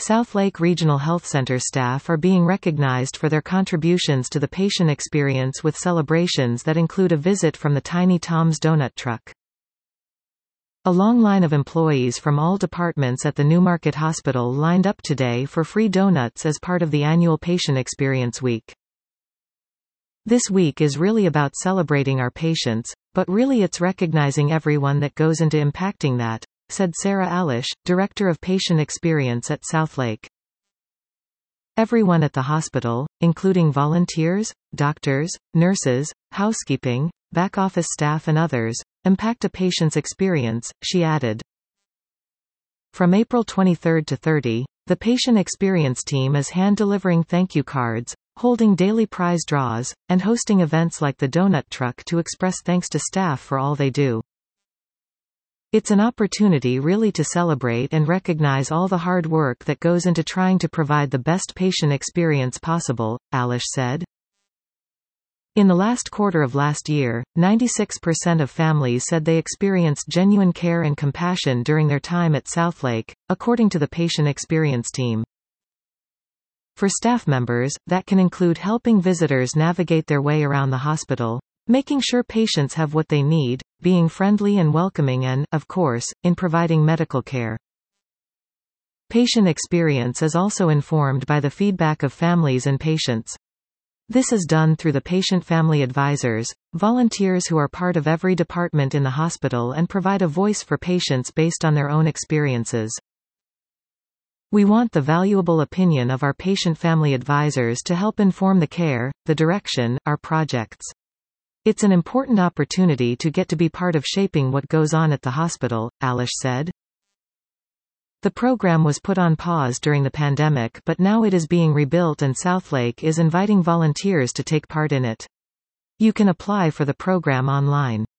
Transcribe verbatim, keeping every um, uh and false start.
Southlake Regional Health Center staff are being recognized for their contributions to the patient experience with celebrations that include a visit from the Tiny Tom's Donut Truck. A long line of employees from all departments at the Newmarket Hospital lined up today for free donuts as part of the annual Patient Experience Week. This week is really about celebrating our patients, but really it's recognizing everyone that goes into impacting that, said Sarah Alish, Director of Patient Experience at Southlake. Everyone at the hospital, including volunteers, doctors, nurses, housekeeping, back-office staff and others, impact a patient's experience, she added. From April twenty-third to thirtieth, the Patient Experience team is hand-delivering thank you cards, holding daily prize draws, and hosting events like the Donut Truck to express thanks to staff for all they do. It's an opportunity really to celebrate and recognize all the hard work that goes into trying to provide the best patient experience possible, Alish said. In the last quarter of last year, ninety-six percent of families said they experienced genuine care and compassion during their time at Southlake, according to the Patient Experience team. For staff members, that can include helping visitors navigate their way around the hospital, making sure patients have what they need, being friendly and welcoming and, of course, in providing medical care. Patient experience is also informed by the feedback of families and patients. This is done through the patient family advisors, volunteers who are part of every department in the hospital and provide a voice for patients based on their own experiences. We want the valuable opinion of our patient family advisors to help inform the care, the direction, our projects. It's an important opportunity to get to be part of shaping what goes on at the hospital, Alish said. The program was put on pause during the pandemic, but now it is being rebuilt and Southlake is inviting volunteers to take part in it. You can apply for the program online.